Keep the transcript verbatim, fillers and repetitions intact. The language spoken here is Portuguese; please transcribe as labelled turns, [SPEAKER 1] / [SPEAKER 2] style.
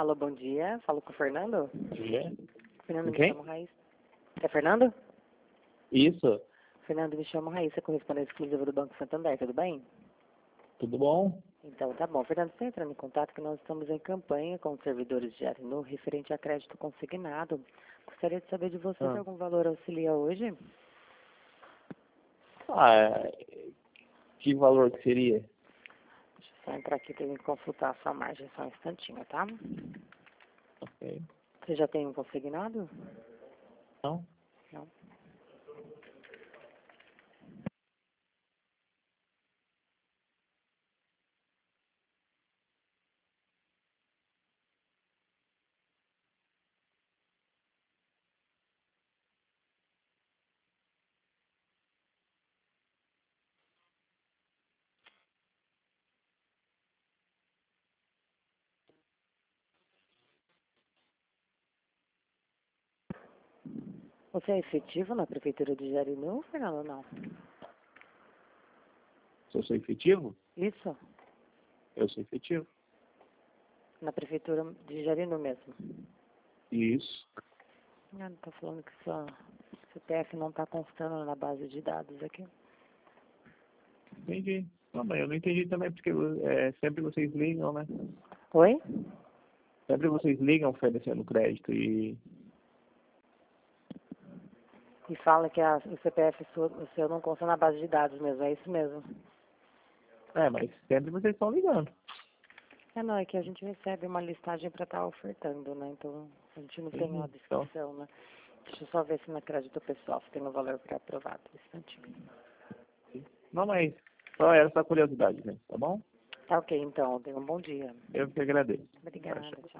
[SPEAKER 1] Alô, bom dia. Falo com o Fernando?
[SPEAKER 2] Dia.
[SPEAKER 1] Fernando, me
[SPEAKER 2] Quem?
[SPEAKER 1] chamo Raíssa. É Fernando?
[SPEAKER 2] Isso.
[SPEAKER 1] Fernando, me chamo Raíssa, correspondente exclusiva do Banco Santander, tudo bem?
[SPEAKER 2] Tudo bom?
[SPEAKER 1] Então, tá bom. Fernando, você entra em contato que nós estamos em campanha com os servidores de Arinu referente a crédito consignado. Gostaria de saber de você se
[SPEAKER 2] Ah.
[SPEAKER 1] algum valor auxilia hoje.
[SPEAKER 2] Ah, é, que valor que seria?
[SPEAKER 1] Deixa eu só entrar aqui para consultar a sua margem, só um instantinho, tá?
[SPEAKER 2] Ok.
[SPEAKER 1] Você já tem um consignado?
[SPEAKER 2] Não?
[SPEAKER 1] Não. Você é efetivo na Prefeitura de Jarinu, Fernando, não?
[SPEAKER 2] Se eu sou efetivo?
[SPEAKER 1] Isso?
[SPEAKER 2] Eu sou efetivo.
[SPEAKER 1] Na Prefeitura de Jarinu mesmo?
[SPEAKER 2] Isso.
[SPEAKER 1] Ah, não tá falando que sua C P F não está constando na base de dados aqui.
[SPEAKER 2] Entendi. Não, mas eu não entendi também, porque é, sempre vocês ligam, né?
[SPEAKER 1] Oi?
[SPEAKER 2] Sempre vocês ligam oferecendo crédito e...
[SPEAKER 1] E fala que a, o C P F sua, o seu não consta na base de dados mesmo, é isso mesmo.
[SPEAKER 2] É, mas sempre vocês estão ligando.
[SPEAKER 1] É, não, é que a gente recebe uma listagem para estar ofertando, né? Então, a gente não tem a
[SPEAKER 2] Entendi. Então,
[SPEAKER 1] descrição, né? Deixa eu só ver se na crédito pessoal se tem o valor pré-aprovado. Um instantinho.
[SPEAKER 2] não, mas só era essa curiosidade, né? Tá bom?
[SPEAKER 1] Tá ok, então. Tenha um bom dia.
[SPEAKER 2] Eu que agradeço.
[SPEAKER 1] Obrigada.